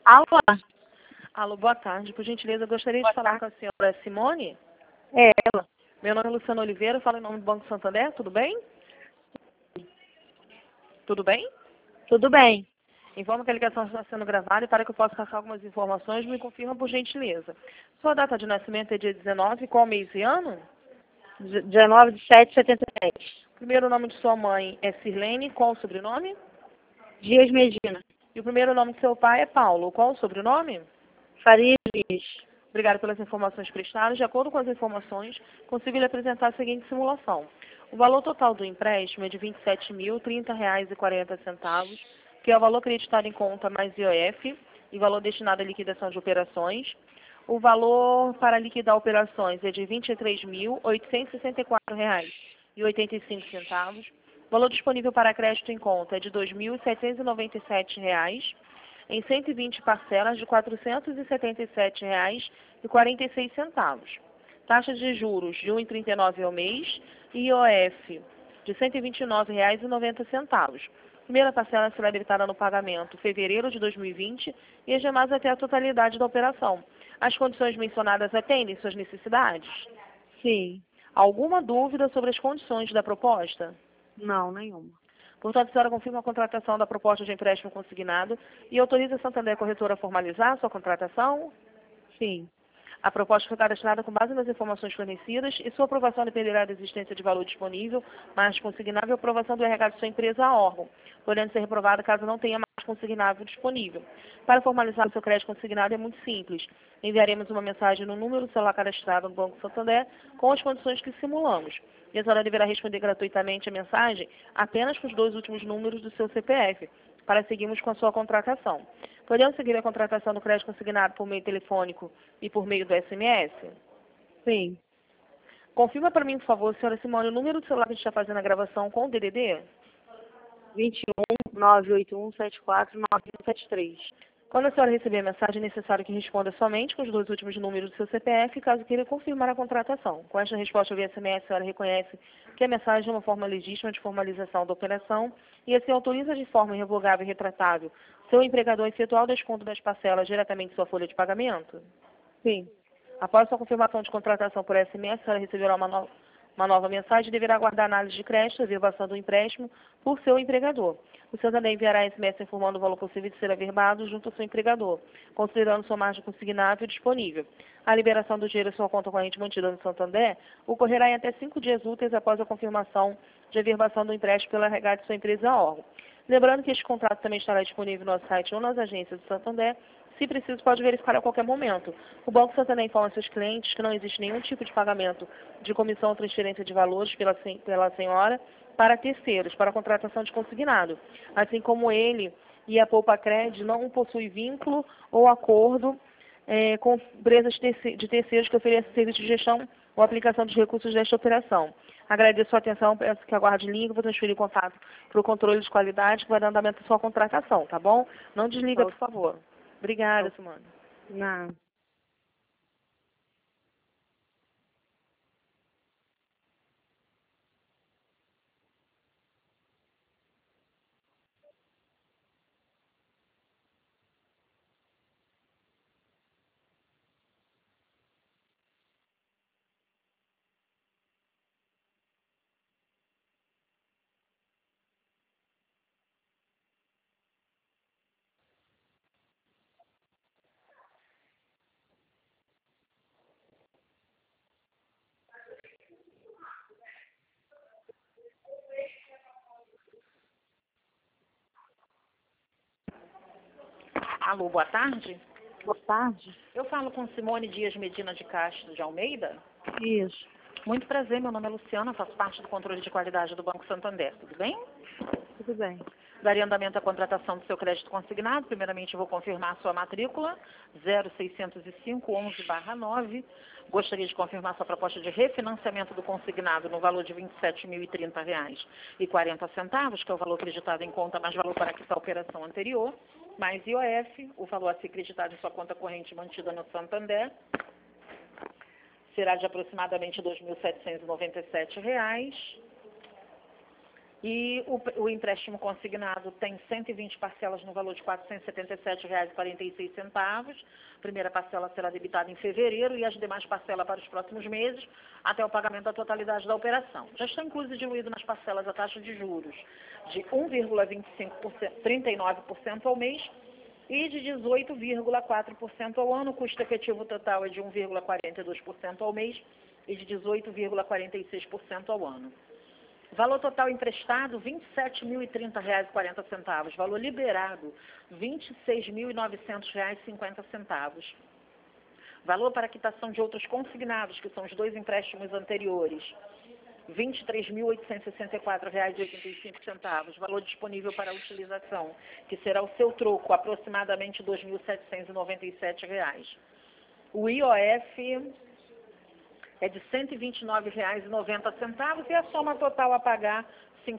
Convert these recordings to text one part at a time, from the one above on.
Alô? Alô, boa tarde. Por gentileza, eu gostaria de falar com a senhora Simone. É ela. Meu nome é Luciana Oliveira, falo em nome do Banco Santander, tudo bem? Tudo bem? Tudo bem. Informo que a ligação está sendo gravada e para que eu possa passar algumas informações, me confirma por gentileza. Sua data de nascimento é dia 19, qual mês e ano? 19/7/77. Primeiro nome de sua mãe é Sirlene, qual o sobrenome? Dias Medina. E o primeiro nome de seu pai é Paulo, qual o sobrenome? Faria Luiz. Obrigada pelas informações prestadas. De acordo com as informações, consigo lhe apresentar a seguinte simulação. O valor total do empréstimo é de R$ 27.030,40, que é o valor acreditado em conta mais IOF e valor destinado à liquidação de operações. O valor para liquidar operações é de R$ 23.864,85. O valor disponível para crédito em conta é de R$ 2.797 em 120 parcelas de R$ 477,46. Taxa de juros de 1,39 ao mês e IOF de R$ 129,90. Primeira parcela será habilitada no pagamento fevereiro de 2020 e as demais até a totalidade da operação. As condições mencionadas atendem suas necessidades? Sim. Alguma dúvida sobre as condições da proposta? Não, nenhuma. Portanto, a senhora confirma a contratação da proposta de empréstimo consignado e autoriza a Santander Corretora a formalizar a sua contratação? Sim. A proposta foi cadastrada com base nas informações fornecidas e sua aprovação dependerá da existência de valor disponível, margem consignável e aprovação do RH de sua empresa a órgão, podendo ser reprovada caso não tenha margem consignável disponível. Para formalizar o seu crédito consignado é muito simples. Enviaremos uma mensagem no número do celular cadastrado no Banco Santander com as condições que simulamos. E a senhora deverá responder gratuitamente a mensagem apenas com os 2 últimos números do seu CPF, para seguirmos com a sua contratação. Podemos seguir a contratação do crédito consignado por meio telefônico e por meio do SMS? Sim. Confirma para mim, por favor, senhora Simone, o número do celular que a gente está fazendo a gravação com o DDD? 21/981/74/9173. Quando a senhora receber a mensagem, é necessário que responda somente com os 2 últimos números do seu CPF, caso queira confirmar a contratação. Com esta resposta via SMS, a senhora reconhece que a mensagem é uma forma legítima de formalização da operação e assim autoriza de forma irrevogável e retratável seu empregador a efetuar o desconto das parcelas diretamente em sua folha de pagamento? Sim. Após sua confirmação de contratação por SMS, a senhora receberá uma nova mensagem e deverá aguardar análise de crédito, a averbação do empréstimo por seu empregador. O Santander enviará SMS informando o valor possível de ser averbado junto ao seu empregador, considerando sua margem consignável disponível. A liberação do dinheiro em sua conta corrente mantida no Santander ocorrerá em até 5 dias úteis após a confirmação de averbação do empréstimo pela RH de sua empresa a órgão. Lembrando que este contrato também estará disponível no nosso site ou nas agências do Santander. Se preciso, pode verificar a qualquer momento. O Banco Santander informa seus clientes que não existe nenhum tipo de pagamento de comissão ou transferência de valores pela senhora para terceiros, para a contratação de consignado. Assim como ele e a Poupacred não possui vínculo ou acordo com empresas de terceiros que ofereçam serviço de gestão ou aplicação dos recursos desta operação. Agradeço a sua atenção, peço que aguarde em linha, vou transferir o contato para o controle de qualidade que vai dar andamento à sua contratação, tá bom? Não desliga, por favor. Obrigada, Simone. Não. Alô, boa tarde. Boa tarde. Eu falo com Simone Dias Medina de Castro de Almeida. Isso. Muito prazer, meu nome é Luciana, faço parte do controle de qualidade do Banco Santander, tudo bem? Tudo bem. Daria andamento à contratação do seu crédito consignado. Primeiramente, eu vou confirmar a sua matrícula, 0605-11/9. Gostaria de confirmar sua proposta de refinanciamento do consignado no valor de R$ 27.030,40, que é o valor acreditado em conta, mais valor para quitar a operação anterior, mais IOF, o valor a ser acreditado em sua conta corrente mantida no Santander, será de aproximadamente R$ 2.797. E o empréstimo consignado tem 120 parcelas no valor de R$ 477,46. A primeira parcela será debitada em fevereiro e as demais parcelas para os próximos meses, até o pagamento da totalidade da operação. Já está incluso e diluído nas parcelas a taxa de juros de 1,39% ao mês e de 18,4% ao ano. O custo efetivo total é de 1,42% ao mês e de 18,46% ao ano. Valor total emprestado, R$ 27.030,40. Valor liberado, R$ 26.900,50. Valor para quitação de outros consignados, que são os dois empréstimos anteriores, R$ 23.864,85. Valor disponível para utilização, que será o seu troco, aproximadamente R$ 2.797. O IOF é de R$ 129,90 e a soma total a pagar R$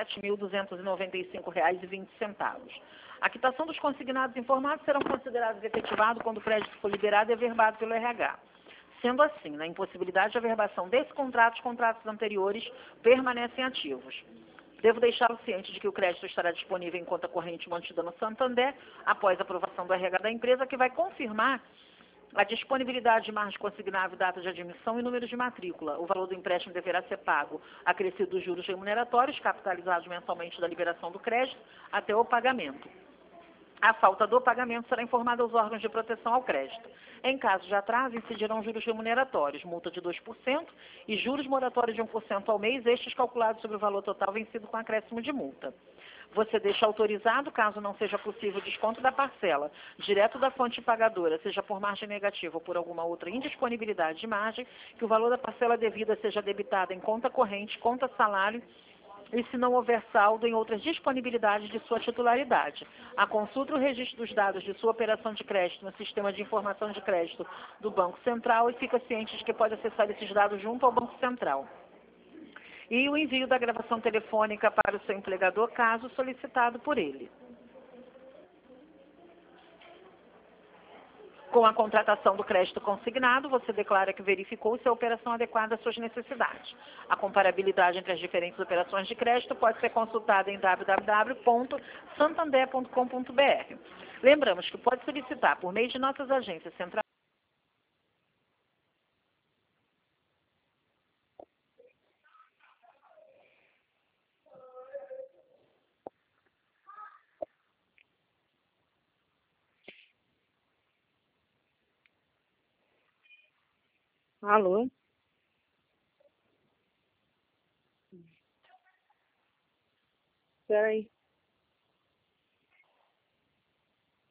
57.295,20. A quitação dos consignados informados serão considerados efetivados quando o crédito for liberado e averbado pelo RH. Sendo assim, na impossibilidade de averbação desse contrato, os contratos anteriores permanecem ativos. Devo deixá-lo ciente de que o crédito estará disponível em conta corrente mantida no Santander após a aprovação do RH da empresa, que vai confirmar a disponibilidade de margem consignável, data de admissão e número de matrícula. O valor do empréstimo deverá ser pago acrescido dos juros remuneratórios, capitalizados mensalmente da liberação do crédito, até o pagamento. A falta do pagamento será informada aos órgãos de proteção ao crédito. Em caso de atraso, incidirão juros remuneratórios, multa de 2% e juros moratórios de 1% ao mês, estes calculados sobre o valor total vencido com acréscimo de multa. Você deixa autorizado, caso não seja possível o desconto da parcela, direto da fonte pagadora, seja por margem negativa ou por alguma outra indisponibilidade de margem, que o valor da parcela devida seja debitado em conta corrente, conta salário, e se não houver saldo em outras disponibilidades de sua titularidade. A consulta o registro dos dados de sua operação de crédito no sistema de informação de crédito do Banco Central e fica ciente de que pode acessar esses dados junto ao Banco Central. E o envio da gravação telefônica para o seu empregador, caso solicitado por ele. Com a contratação do crédito consignado, você declara que verificou se a operação adequada às suas necessidades. A comparabilidade entre as diferentes operações de crédito pode ser consultada em www.santander.com.br. Lembramos que pode solicitar, por meio de nossas agências centrais. Alô? Espera aí.